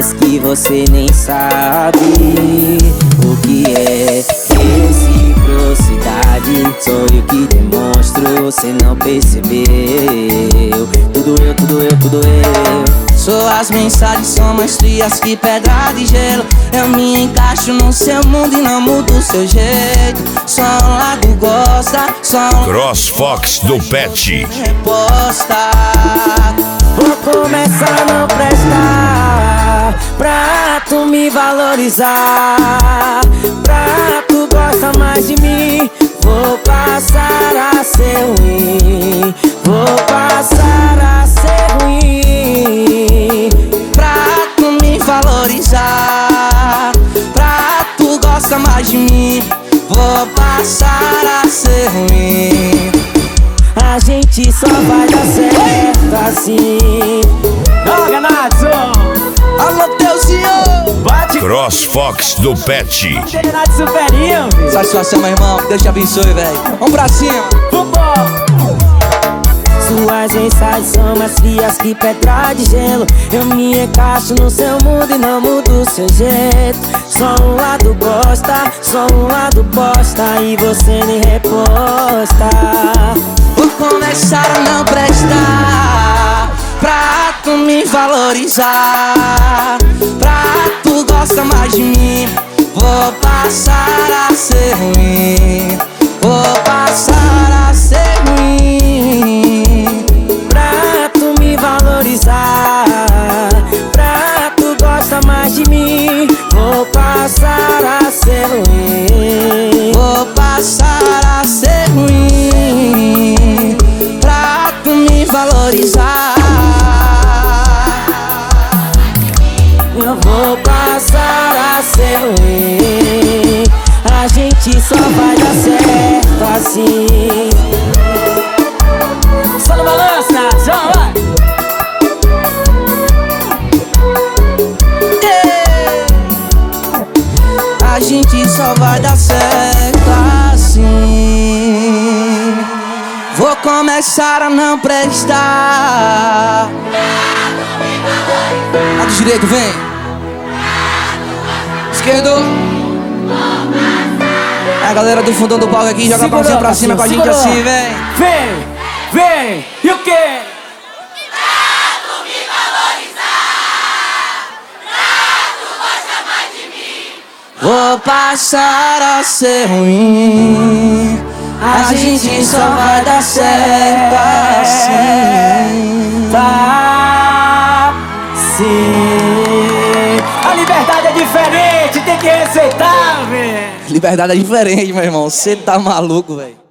parece que você nem sabe o que é reciprocidade. Sou eu que demonstro, você não percebeu. Tudo eu, tudo eu, tudo eu. Suas mensagens são mais frias que pedra de gelo. Eu me encaixo no seu mundo e não mudo o seu jeito. Só um lado gosta, só um CrossFox do Pet. Reposta. Vou começar a não prestar pra tu me valorizar, pra tu gostar mais de mim. Vou passar a ser ruim, vou passar a ser ruim, pra tu me valorizar, pra tu gostar mais de mim. Vou passar a ser ruim. A gente só vai dar certo assim. Joga, Natson! Alô, Deusinho! Bate! CrossFox do Pet. Natson superinho, filho! Satisfação, meu irmão. Deus te abençoe, velho. Vamos pra cima! Vambora! Suas mensagens são mais frias que pedra de gelo. Eu me encaixo no seu mundo e não mudo o seu jeito. Só um lado gosta, só um lado posta e você nem reposta. Vou começar a não prestar pra tu me valorizar, pra tu gostar mais de mim. Vou passar a ser ruim, vou passar a ser ruim, pra tu me valorizar, pra tu gostar mais de mim. Vou passar a ser ruim, vou passar a ser ruim, pra tu me valorizar. Eu vou passar a ser ruim. A gente só vai dar certo assim. Só no balanço, Natson, vai! A gente só vai dar certo assim. Vou começar a não prestar. Lado direito, vem. Esquerdo. A galera do fundão do palco aqui joga a mãozinha pra cima com a gente assim, vem. Vem! Vem! E o quê? Vou passar a ser ruim. A gente só vai dar certo assim. Tá sim. A liberdade é diferente, tem que respeitar, velho. Liberdade é diferente, meu irmão. Você tá maluco, velho.